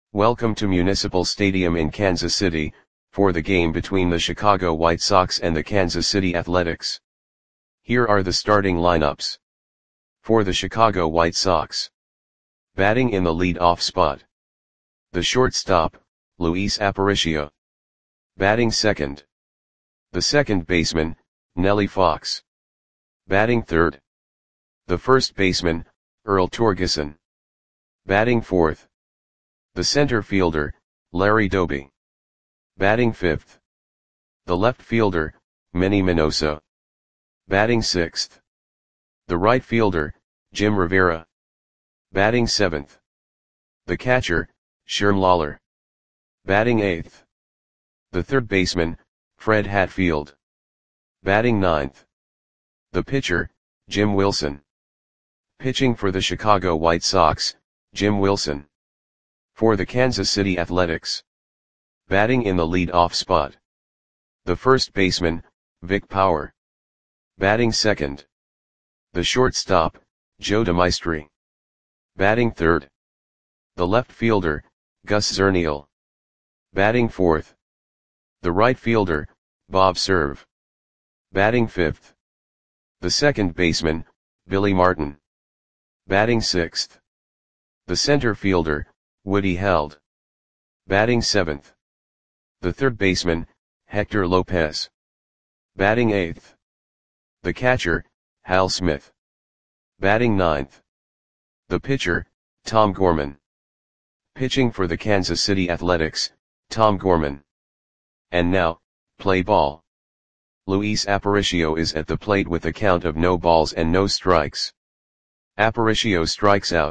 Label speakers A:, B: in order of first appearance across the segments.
A: Welcome to Municipal Stadium in Kansas City, for the game between the Chicago White Sox and the Kansas City Athletics. Here are the starting lineups. For the Chicago White Sox. Batting in the lead-off spot. The shortstop, Luis Aparicio. Batting second. The second baseman, Nellie Fox. Batting third. The first baseman, Earl Torgeson. Batting fourth. The center fielder, Larry Doby. Batting fifth. The left fielder, Manny Minoso. Batting sixth. The right fielder, Jim Rivera. Batting seventh. The catcher, Sherm Lawler. Batting eighth. The third baseman, Fred Hatfield. Batting ninth. The pitcher, Jim Wilson. Pitching for the Chicago White Sox, Jim Wilson. For the Kansas City Athletics. Batting in the lead-off spot. The first baseman, Vic Power. Batting second. The shortstop, Joe DeMaestri. Batting third. The left fielder, Gus Zernial. Batting fourth. The right fielder, Bob Serve. Batting fifth. The second baseman, Billy Martin. Batting sixth. The center fielder, Woody Held. Batting seventh. The third baseman, Hector Lopez. Batting eighth. The catcher, Hal Smith. Batting ninth. The pitcher, Tom Gorman. Pitching for the Kansas City Athletics, Tom Gorman. And now, play ball. Luis Aparicio is at the plate with a count of no balls and no strikes. Aparicio strikes out.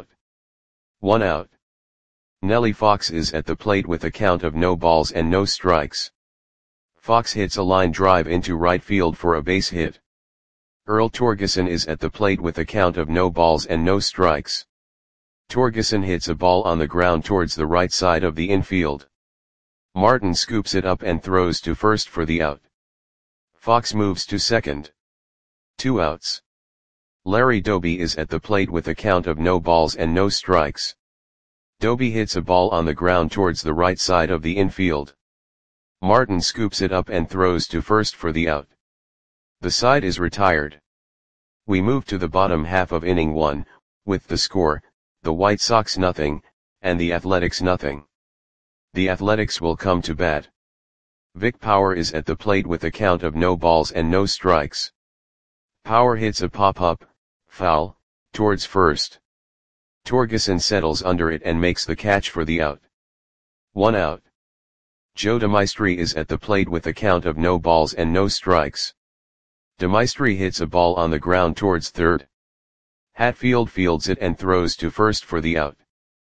A: 1 out. Nellie Fox is at the plate with a count of no balls and no strikes. Fox hits a line drive into right field for a base hit. Earl Torgeson is at the plate with a count of no balls and no strikes. Torgeson hits a ball on the ground towards the right side of the infield. Martin scoops it up and throws to first for the out. Fox moves to second. 2 outs. Larry Doby is at the plate with a count of no balls and no strikes. Doby hits a ball on the ground towards the right side of the infield. Martin scoops it up and throws to first for the out. The side is retired. We move to the bottom half of inning 1, with the score, the White Sox 0, and the Athletics 0. The Athletics will come to bat. Vic Power is at the plate with a count of no balls and no strikes. Power hits a pop-up, foul, towards first. Torgeson settles under it and makes the catch for the out. 1 out. Joe DeMaestri is at the plate with a count of no balls and no strikes. DeMaestri hits a ball on the ground towards third. Hatfield fields it and throws to first for the out.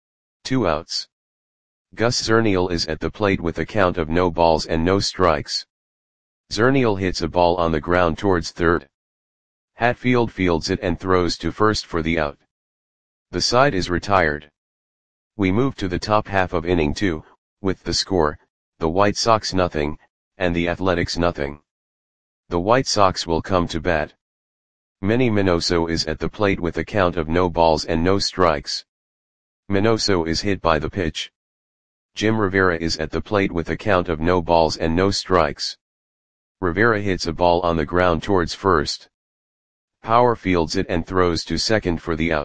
A: 2 outs. Gus Zernial is at the plate with a count of no balls and no strikes. Zernial hits a ball on the ground towards third. Hatfield fields it and throws to first for the out. The side is retired. We move to the top half of inning 2, with the score, the White Sox 0, and the Athletics 0. The White Sox will come to bat. Manny Minoso is at the plate with a count of no balls and no strikes. Minoso is hit by the pitch. Jim Rivera is at the plate with a count of no balls and no strikes. Rivera hits a ball on the ground towards first. Power fields it and throws to second for the out.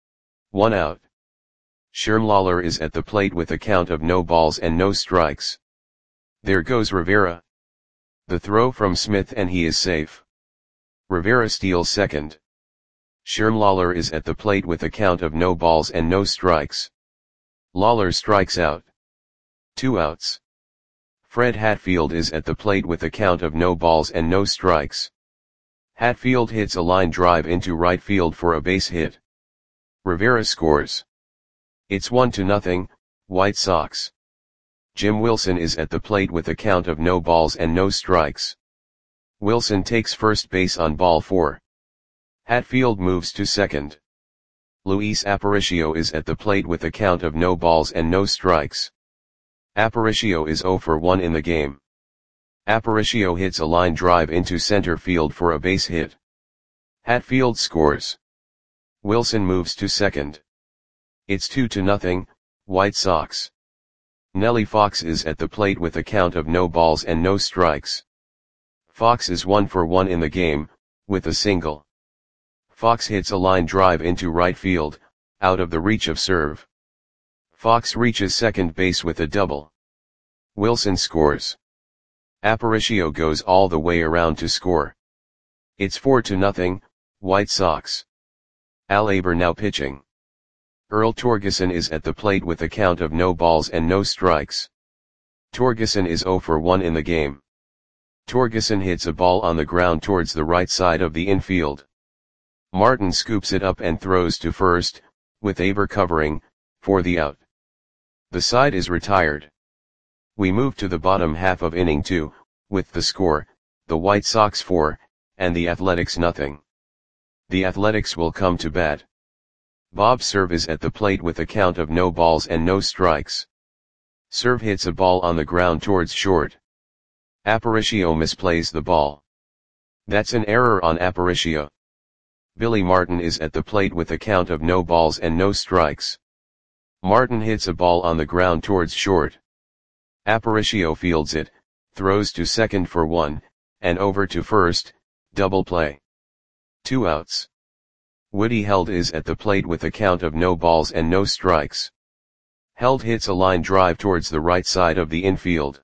A: 1 out. Sherm Lawler is at the plate with a count of no balls and no strikes. There goes Rivera. The throw from Smith and he is safe. Rivera steals second. Sherm Lawler is at the plate with a count of no balls and no strikes. Lawler strikes out. 2 outs. Fred Hatfield is at the plate with a count of no balls and no strikes. Hatfield hits a line drive into right field for a base hit. Rivera scores. It's 1-0, White Sox. Jim Wilson is at the plate with a count of no balls and no strikes. Wilson takes first base on ball 4. Hatfield moves to second. Luis Aparicio is at the plate with a count of no balls and no strikes. Aparicio is 0 for 1 in the game. Aparicio hits a line drive into center field for a base hit. Hatfield scores. Wilson moves to second. It's 2-0, White Sox. Nellie Fox is at the plate with a count of no balls and no strikes. Fox is 1 for 1 in the game, with a single. Fox hits a line drive into right field, out of the reach of serve. Fox reaches second base with a double. Wilson scores. Aparicio goes all the way around to score. It's 4-0, White Sox. Al Aber now pitching. Earl Torgeson is at the plate with a count of no balls and no strikes. Torgeson is 0 for 1 in the game. Torgeson hits a ball on the ground towards the right side of the infield. Martin scoops it up and throws to first, with Aber covering, for the out. The side is retired. We move to the bottom half of inning 2, with the score, the White Sox 4, and the Athletics 0. The Athletics will come to bat. Bob Cerv is at the plate with a count of no balls and no strikes. Cerv hits a ball on the ground towards short. Aparicio misplays the ball. That's an error on Aparicio. Billy Martin is at the plate with a count of no balls and no strikes. Martin hits a ball on the ground towards short. Aparicio fields it, throws to second for 1, and over to first, double play. 2 outs. Woody Held is at the plate with a count of no balls and no strikes. Held hits a line drive towards the right side of the infield.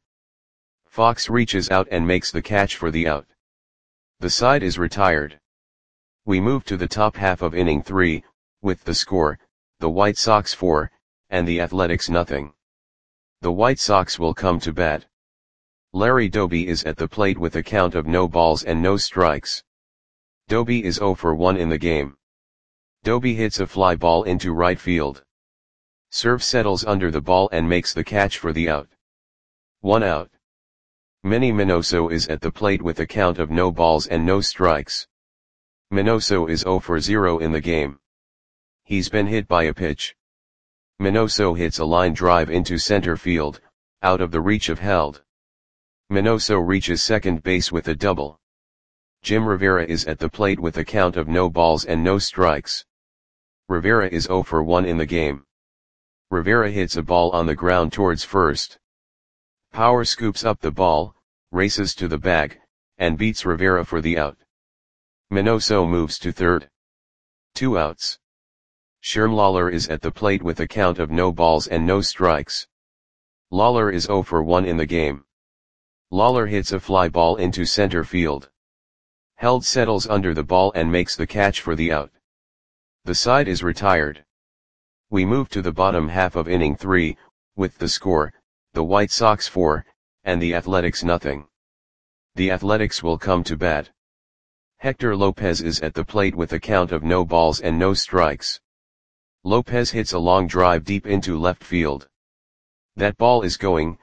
A: Fox reaches out and makes the catch for the out. The side is retired. We move to the top half of inning 3, with the score, the White Sox 4, and the Athletics 0. The White Sox will come to bat. Larry Doby is at the plate with a count of no balls and no strikes. Doby is 0 for 1 in the game. Doby hits a fly ball into right field. Cerv settles under the ball and makes the catch for the out. 1 out. Manny Minoso is at the plate with a count of no balls and no strikes. Minoso is 0 for 0 in the game. He's been hit by a pitch. Minoso hits a line drive into center field, out of the reach of Held. Minoso reaches second base with a double. Jim Rivera is at the plate with a count of no balls and no strikes. Rivera is 0 for 1 in the game. Rivera hits a ball on the ground towards first. Power scoops up the ball, races to the bag, and beats Rivera for the out. Minoso moves to third. 2 outs. Sherm Lawler is at the plate with a count of no balls and no strikes. Lawler is 0 for 1 in the game. Lawler hits a fly ball into center field. Held settles under the ball and makes the catch for the out. The side is retired. We move to the bottom half of inning 3, with the score, the White Sox 4, and the Athletics 0. The Athletics will come to bat. Hector Lopez is at the plate with a count of no balls and no strikes. Lopez hits a long drive deep into left field. That ball is gone.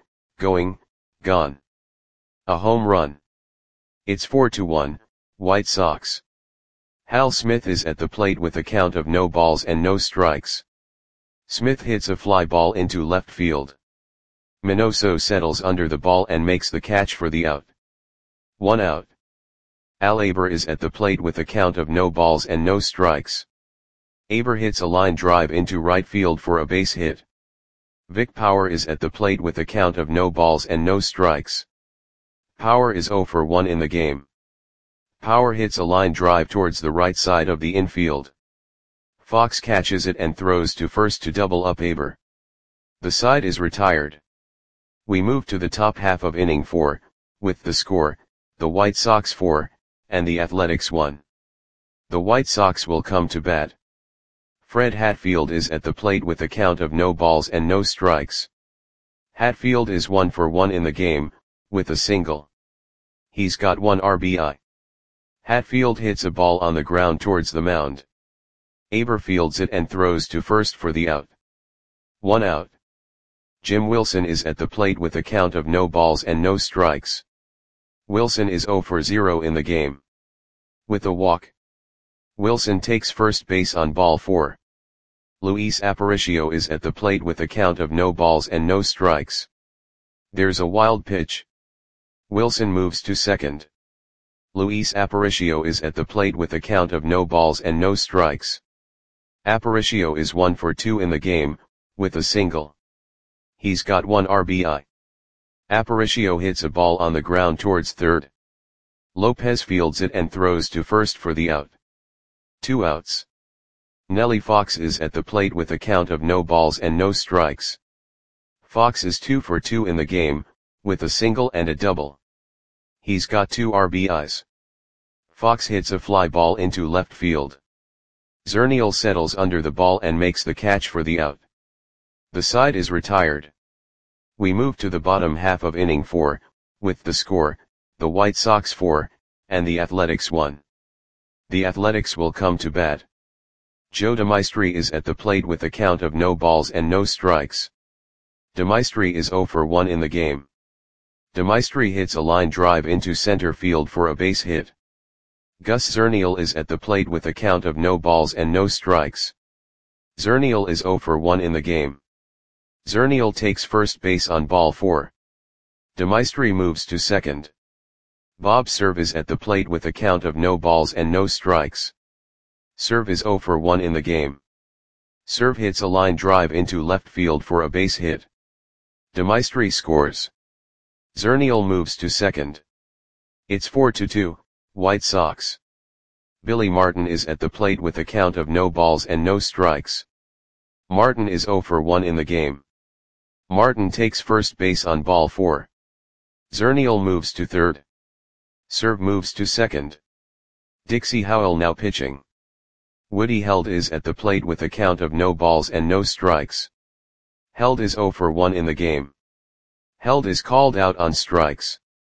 A: A home run. It's 4-1, White Sox. Hal Smith is at the plate with a count of no balls and no strikes. Smith hits a fly ball into left field. Minoso settles under the ball and makes the catch for the out. 1 out. Al Aber is at the plate with a count of no balls and no strikes. Aber hits a line drive into right field for a base hit. Vic Power is at the plate with a count of no balls and no strikes. Power is 0 for 1 in the game. Power hits a line drive towards the right side of the infield. Fox catches it and throws to first to double up Aber. The side is retired. We move to the top half of inning 4, with the score, the White Sox 4, and the Athletics 1. The White Sox will come to bat. Fred Hatfield is at the plate with a count of no balls and no strikes. Hatfield is 1 for 1 in the game, with a single. He's got 1 RBI. Hatfield hits a ball on the ground towards the mound. Aber fields it and throws to first for the out. 1 out. Jim Wilson is at the plate with a count of no balls and no strikes. Wilson is 0 for 0 in the game. With a walk. Wilson takes first base on ball 4. Luis Aparicio is at the plate with a count of no balls and no strikes. There's a wild pitch. Wilson moves to second. Luis Aparicio is at the plate with a count of no balls and no strikes. Aparicio is 1 for 2 in the game, with a single. He's got 1 RBI. Aparicio hits a ball on the ground towards third. Lopez fields it and throws to first for the out. 2 outs. Nelly Fox is at the plate with a count of no balls and no strikes. Fox is 2 for 2 in the game, with a single and a double. He's got 2 RBIs. Fox hits a fly ball into left field. Zernial settles under the ball and makes the catch for the out. The side is retired. We move to the bottom half of inning 4, with the score, the White Sox 4, and the Athletics 1. The Athletics will come to bat. Joe DeMaestri is at the plate with a count of no balls and no strikes. DeMaestri is 0 for 1 in the game. DeMaestri hits a line drive into center field for a base hit. Gus Zernial is at the plate with a count of no balls and no strikes. Zernial is 0 for 1 in the game. Zernial takes first base on ball 4. DeMaestri moves to second. Bob Cerv is at the plate with a count of no balls and no strikes. Cerv is 0 for 1 in the game. Cerv hits a line drive into left field for a base hit. DeMaestri scores. Zernial moves to second. It's 4-2, White Sox. Billy Martin is at the plate with a count of no balls and no strikes. Martin is 0 for 1 in the game. Martin takes first base on ball 4. Zernial moves to third. Cerv moves to second. Dixie Howell now pitching. Woody Held is at the plate with a count of no balls and no strikes. Held is 0 for 1 in the game. Held is called out on strikes.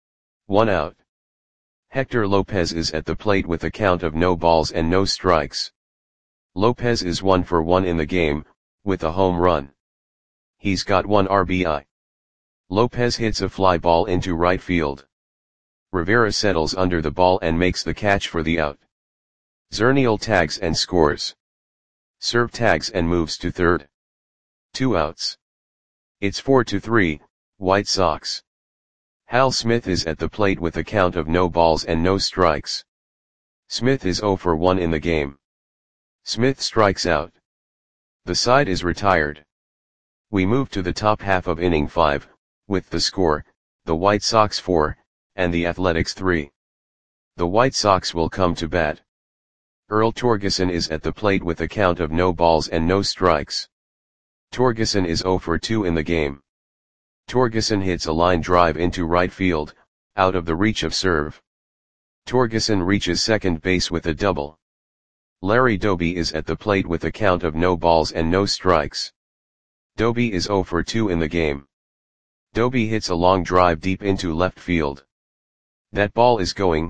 A: 1 out. Hector Lopez is at the plate with a count of no balls and no strikes. Lopez is 1 for 1 in the game, with a home run. He's got 1 RBI. Lopez hits a fly ball into right field. Rivera settles under the ball and makes the catch for the out. Zernial tags and scores. Cerv tags and moves to third. 2 outs. It's 4-3, White Sox. Hal Smith is at the plate with a count of no balls and no strikes. Smith is 0 for 1 in the game. Smith strikes out. The side is retired. We move to the top half of inning 5, with the score, the White Sox 4, and the Athletics 3. The White Sox will come to bat. Earl Torgeson is at the plate with a count of no balls and no strikes. Torgeson is 0 for 2 in the game. Torgeson hits a line drive into right field, out of the reach of Cerv. Torgeson reaches second base with a double. Larry Doby is at the plate with a count of no balls and no strikes. Doby is 0 for 2 in the game. Doby hits a long drive deep into left field. That ball is gone.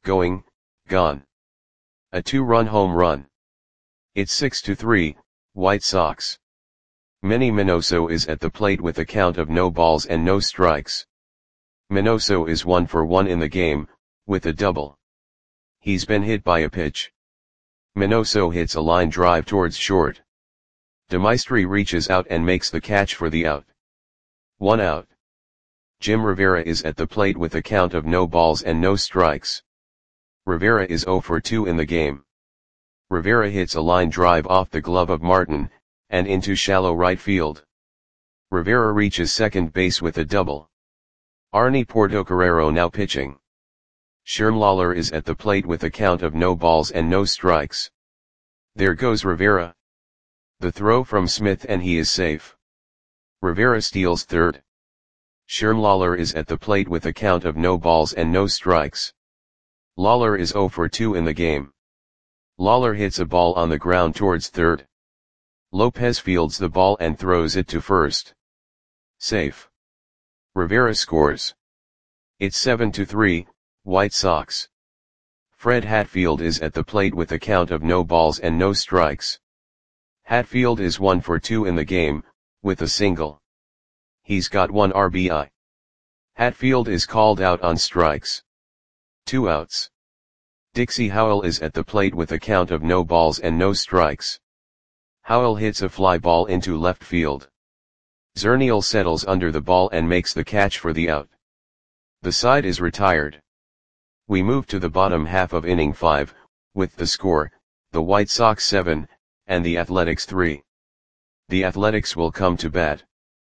A: A 2-run home run. It's 6-3, White Sox. Manny Minoso is at the plate with a count of no balls and no strikes. Minoso is 1 for 1 in the game, with a double. He's been hit by a pitch. Minoso hits a line drive towards short. DeMaestri reaches out and makes the catch for the out. 1 out. Jim Rivera is at the plate with a count of no balls and no strikes. Rivera is 0 for 2 in the game. Rivera hits a line drive off the glove of Martin, and into shallow right field. Rivera reaches second base with a double. Arnie Portocarrero now pitching. Sherm Lawler is at the plate with a count of no balls and no strikes. There goes Rivera. The throw from Smith and he is safe. Rivera steals third. Sherm Lawler is at the plate with a count of no balls and no strikes. Lawler is 0 for 2 in the game. Lawler hits a ball on the ground towards third. Lopez fields the ball and throws it to first. Safe. Rivera scores. It's 7-3, White Sox. Fred Hatfield is at the plate with a count of no balls and no strikes. Hatfield is 1 for 2 in the game, with a single. He's got 1 RBI. Hatfield is called out on strikes. 2 outs. Dixie Howell is at the plate with a count of no balls and no strikes. Howell hits a fly ball into left field. Zernial settles under the ball and makes the catch for the out. The side is retired. We move to the bottom half of inning 5, with the score, the White Sox 7, and the Athletics 3. The Athletics will come to bat.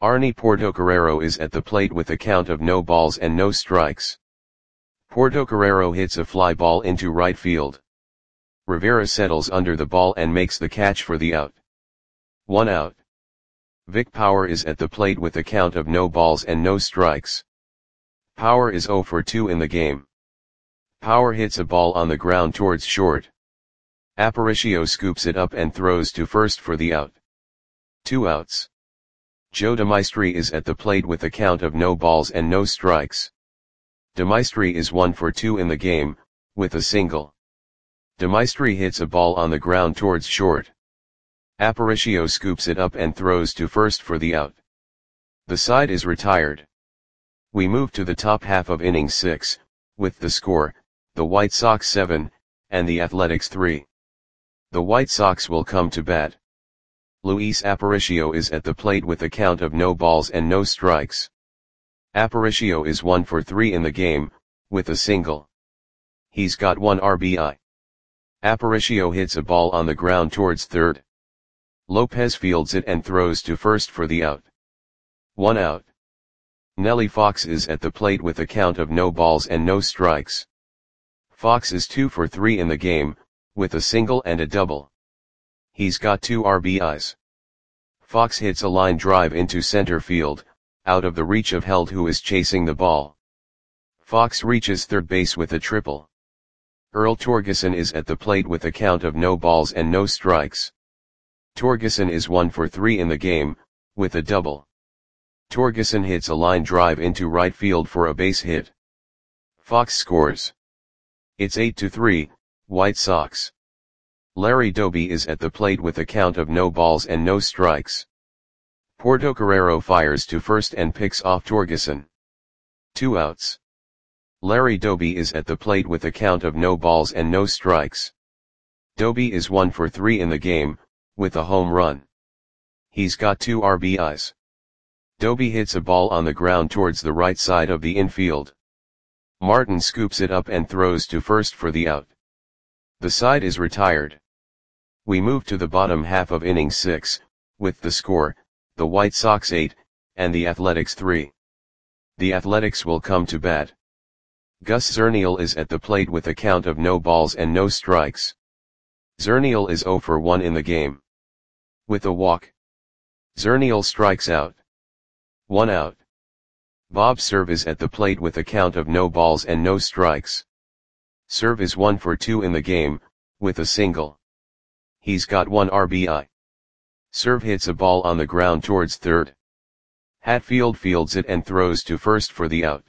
A: Arnie Portocarrero is at the plate with a count of no balls and no strikes. Portocarrero hits a fly ball into right field. Rivera settles under the ball and makes the catch for the out. 1 out. Vic Power is at the plate with a count of no balls and no strikes. Power is 0 for 2 in the game. Power hits a ball on the ground towards short. Aparicio scoops it up and throws to first for the out. 2 outs. Joe DeMaestri is at the plate with a count of no balls and no strikes. DeMaestri is 1 for 2 in the game, with a single. DeMaestri hits a ball on the ground towards short. Aparicio scoops it up and throws to first for the out. The side is retired. We move to the top half of inning 6, with the score, the White Sox 7, and the Athletics 3. The White Sox will come to bat. Luis Aparicio is at the plate with a count of no balls and no strikes. Aparicio is 1 for 3 in the game, with a single. He's got 1 RBI. Aparicio hits a ball on the ground towards third. Lopez fields it and throws to first for the out. 1 out. Nelly Fox is at the plate with a count of no balls and no strikes. Fox is 2 for 3 in the game, with a single and a double. He's got 2 RBIs. Fox hits a line drive into center field, out of the reach of Held, who is chasing the ball. Fox reaches third base with a triple. Earl Torgeson is at the plate with a count of no balls and no strikes. Torgeson is 1 for 3 in the game, with a double. Torgeson hits a line drive into right field for a base hit. Fox scores. It's 8-3, White Sox. Larry Doby is at the plate with a count of no balls and no strikes. Portocarrero fires to first and picks off Torgeson. 2 outs. Larry Doby is at the plate with a count of no balls and no strikes. Doby is 1 for 3 in the game, with a home run. He's got 2 RBIs. Doby hits a ball on the ground towards the right side of the infield. Martin scoops it up and throws to first for the out. The side is retired. We move to the bottom half of inning 6, with the score, the White Sox 8, and the Athletics 3. The Athletics will come to bat. Gus Zernial is at the plate with a count of no balls and no strikes. Zernial is 0 for 1 in the game. With a walk. Zernial strikes out. 1 out. Bob Cerv is at the plate with a count of no balls and no strikes. Cerv is 1 for 2 in the game, with a single. He's got 1 RBI. Cerv hits a ball on the ground towards third. Hatfield fields it and throws to first for the out.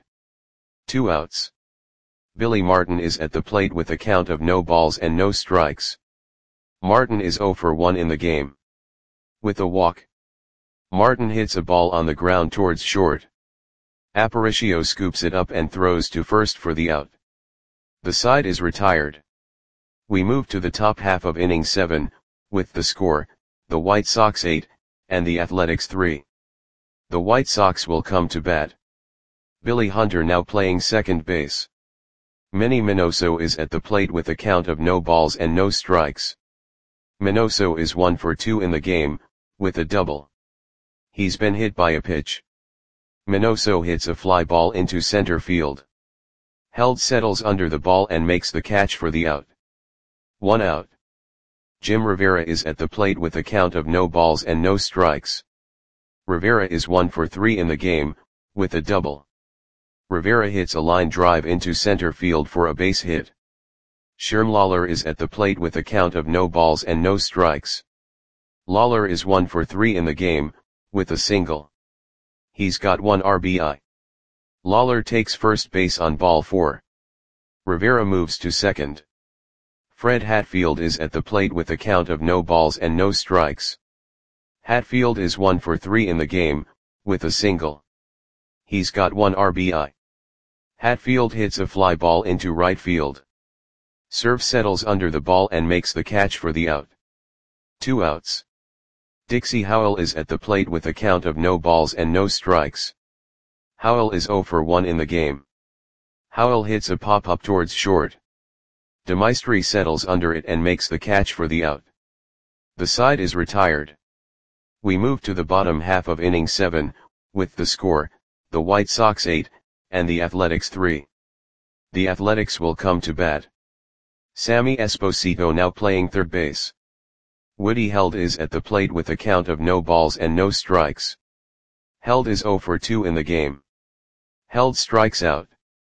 A: 2 outs. Billy Martin is at the plate with a count of no balls and no strikes. Martin is 0 for 1 in the game. With a walk. Martin hits a ball on the ground towards short. Aparicio scoops it up and throws to first for the out. The side is retired. We move to the top half of inning 7, with the score, the White Sox 8, and the Athletics 3. The White Sox will come to bat. Billy Hunter now playing second base. Manny Minoso is at the plate with a count of no balls and no strikes. Minoso is 1 for 2 in the game, with a double. He's been hit by a pitch. Minoso hits a fly ball into center field. Held settles under the ball and makes the catch for the out. 1 out. Jim Rivera is at the plate with a count of no balls and no strikes. Rivera is 1 for 3 in the game, with a double. Rivera hits a line drive into center field for a base hit. Sherm Lawler is at the plate with a count of no balls and no strikes. Lawler is 1 for 3 in the game, with a single. He's got 1 RBI. Lawler takes first base on ball 4. Rivera moves to second. Fred Hatfield is at the plate with a count of no balls and no strikes. Hatfield is 1 for 3 in the game, with a single. He's got 1 RBI. Hatfield hits a fly ball into right field. Cerv settles under the ball and makes the catch for the out. 2 outs. Dixie Howell is at the plate with a count of no balls and no strikes. Howell is 0 for 1 in the game. Howell hits a pop-up towards short. DeMaestri settles under it and makes the catch for the out. The side is retired. We move to the bottom half of inning 7, with the score, the White Sox 8, and the Athletics 3. The Athletics will come to bat. Sammy Esposito now playing third base. Woody Held is at the plate with a count of no balls and no strikes. Held is 0 for 2 in the game. Held strikes out.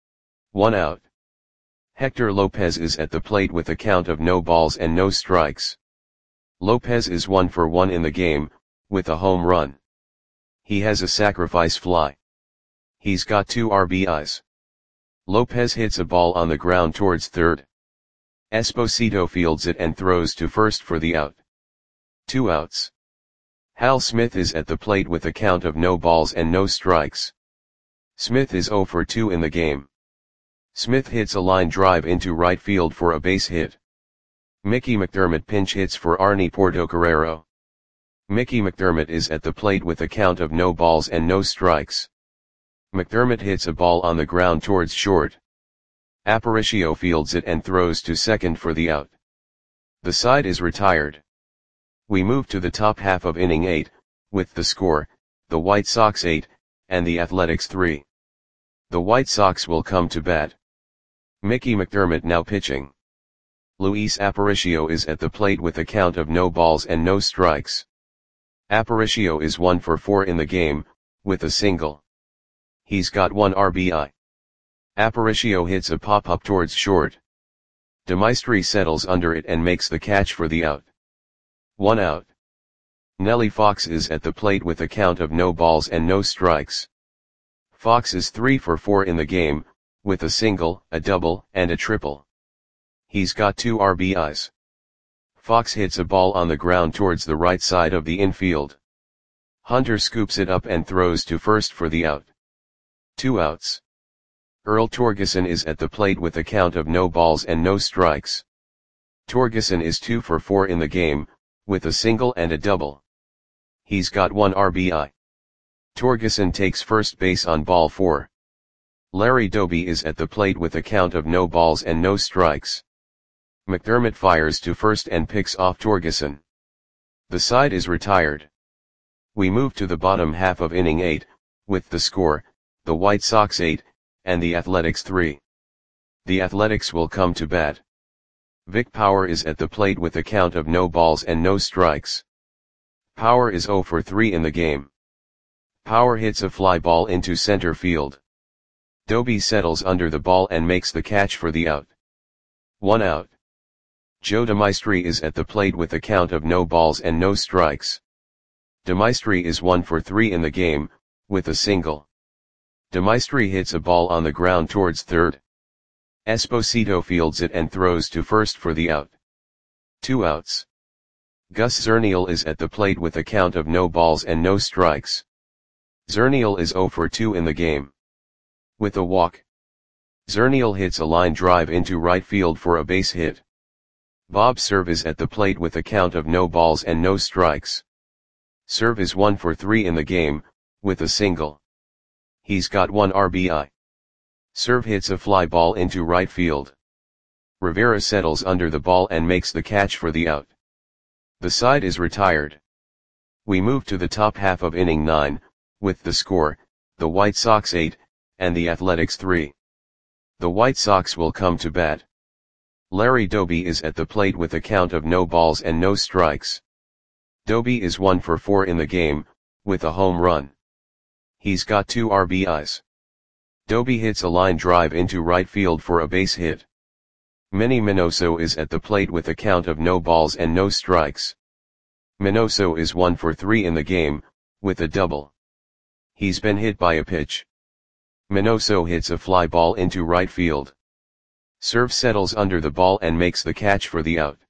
A: 1 out. Hector Lopez is at the plate with a count of no balls and no strikes. Lopez is 1 for 1 in the game, with a home run. He has a sacrifice fly. He's got 2 RBIs. Lopez hits a ball on the ground towards third. Esposito fields it and throws to first for the out. 2 outs. Hal Smith is at the plate with a count of no balls and no strikes. Smith is 0 for 2 in the game. Smith hits a line drive into right field for a base hit. Mickey McDermott pinch hits for Arnie Portocarrero. Mickey McDermott is at the plate with a count of no balls and no strikes. McDermott hits a ball on the ground towards short. Aparicio fields it and throws to second for the out. The side is retired. We move to the top half of inning 8, with the score, the White Sox 8, and the Athletics 3. The White Sox will come to bat. Mickey McDermott now pitching. Luis Aparicio is at the plate with a count of no balls and no strikes. Aparicio is 1 for 4 in the game, with a single. He's got 1 RBI. Aparicio hits a pop-up towards short. DeMaestri settles under it and makes the catch for the out. 1 out. Nellie Fox is at the plate with a count of no balls and no strikes. Fox is 3 for 4 in the game, with a single, a double, and a triple. He's got 2 RBIs. Fox hits a ball on the ground towards the right side of the infield. Hunter scoops it up and throws to first for the out. 2 outs. Earl Torgeson is at the plate with a count of no balls and no strikes. Torgeson is 2 for 4 in the game, with a single and a double. He's got 1 RBI. Torgeson takes first base on ball 4. Larry Doby is at the plate with a count of no balls and no strikes. McDermott fires to first and picks off Torgeson. The side is retired. We move to the bottom half of inning 8, with the score, the White Sox 8, and the Athletics 3. The Athletics will come to bat. Vic Power is at the plate with a count of no balls and no strikes. Power is 0 for 3 in the game. Power hits a fly ball into center field. Doby settles under the ball and makes the catch for the out. 1 out. Joe DeMaestri is at the plate with a count of no balls and no strikes. DeMaestri is 1 for 3 in the game, with a single. DeMaestri hits a ball on the ground towards third. Esposito fields it and throws to first for the out. 2 outs. Gus Zernial is at the plate with a count of no balls and no strikes. Zernial is 0 for 2 in the game. With a walk. Zernial hits a line drive into right field for a base hit. Bob Cerv is at the plate with a count of no balls and no strikes. Cerv is 1 for 3 in the game, with a single. He's got 1 RBI. Cerv hits a fly ball into right field. Rivera settles under the ball and makes the catch for the out. The side is retired. We move to the top half of inning 9, with the score, the White Sox 8, and the Athletics 3. The White Sox will come to bat. Larry Doby is at the plate with a count of no balls and no strikes. Doby is 1 for 4 in the game, with a home run. He's got 2 RBIs. Doby hits a line drive into right field for a base hit. Manny Minoso is at the plate with a count of no balls and no strikes. Minoso is 1 for 3 in the game, with a double. He's been hit by a pitch. Minoso hits a fly ball into right field. Cerv settles under the ball and makes the catch for the out.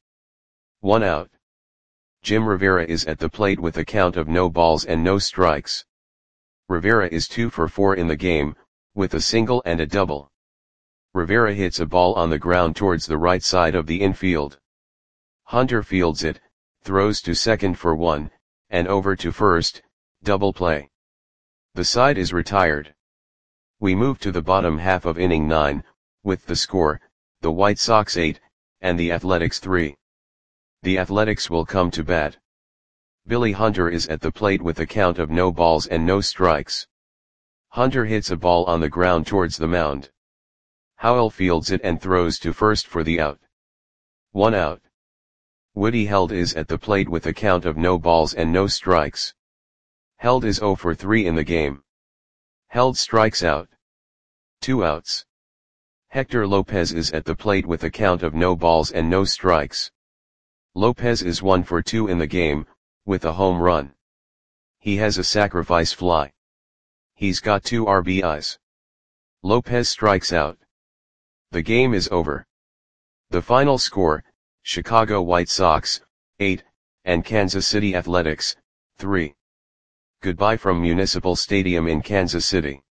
A: 1 out. Jim Rivera is at the plate with a count of no balls and no strikes. Rivera is 2 for 4 in the game, with a single and a double. Rivera hits a ball on the ground towards the right side of the infield. Hunter fields it, throws to second for 1, and over to first, double play. The side is retired. We move to the bottom half of inning 9, with the score, the White Sox 8, and the Athletics 3. The Athletics will come to bat. Billy Hunter is at the plate with a count of no balls and no strikes. Hunter hits a ball on the ground towards the mound. Howell fields it and throws to first for the out. 1 out. Woody Held is at the plate with a count of no balls and no strikes. Held is 0 for 3 in the game. Held strikes out. 2 outs. Hector Lopez is at the plate with a count of no balls and no strikes. Lopez is 1 for 2 in the game, with a home run. He has a sacrifice fly. He's got 2 RBIs. Lopez strikes out. The game is over. The final score, Chicago White Sox, 8, and Kansas City Athletics, 3. Goodbye from Municipal Stadium in Kansas City.